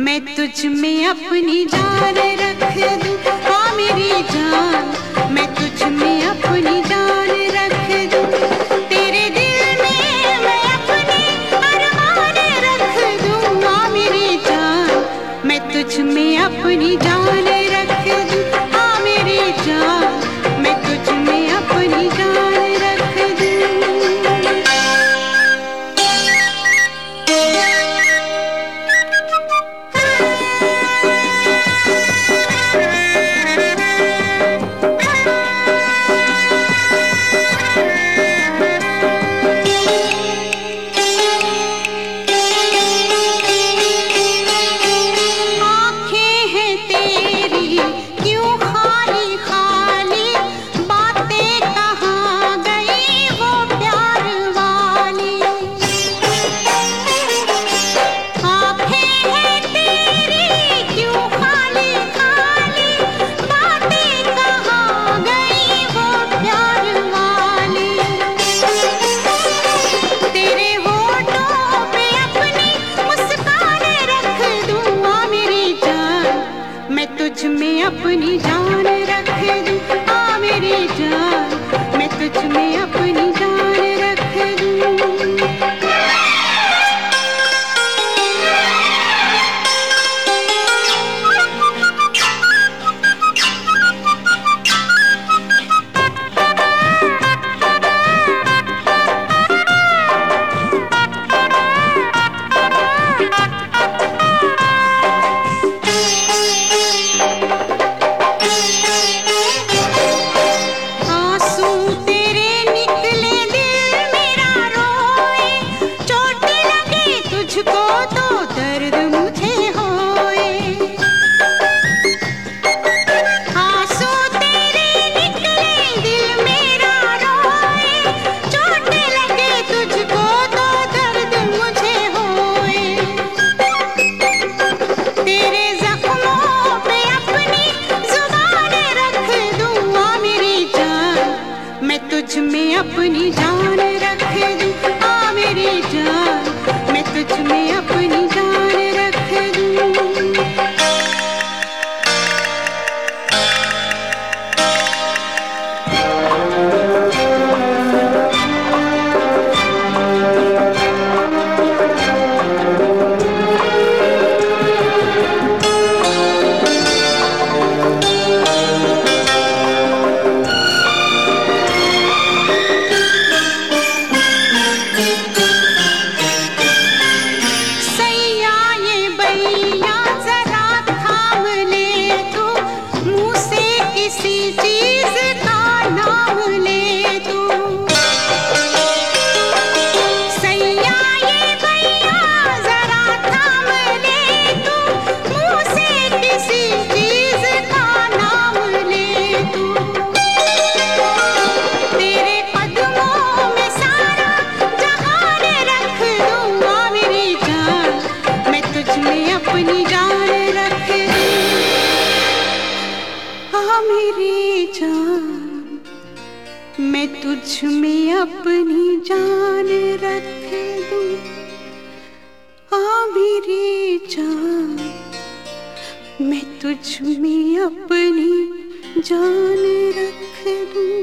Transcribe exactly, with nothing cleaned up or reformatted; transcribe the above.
मैं तुझ में अपनी जान रख दूं, हाँ मेरी जान, मैं तुझ में अपनी जान रख दूं। तेरे दिल में मैं अपने अरमान रख दूं, हाँ मेरी जान, मैं तुझ में अपनी जान रख दूं, हाँ मेरी जान, मैं तुझ में अपनी जान रख दूं। तुझ में अपनी जान रख दूं, हाँ मेरी जान, मैं तुझ में अपनी जान रख दूं। तुझ में अपनी जान रख दूं, हाँ मेरी जान, मैं तुझ में अपनी जान रख दूं। मेरी जान, मैं तुझ में अपनी जान रख दूं, हाँ मेरी जान, मैं तुझ में अपनी जान रख दूं।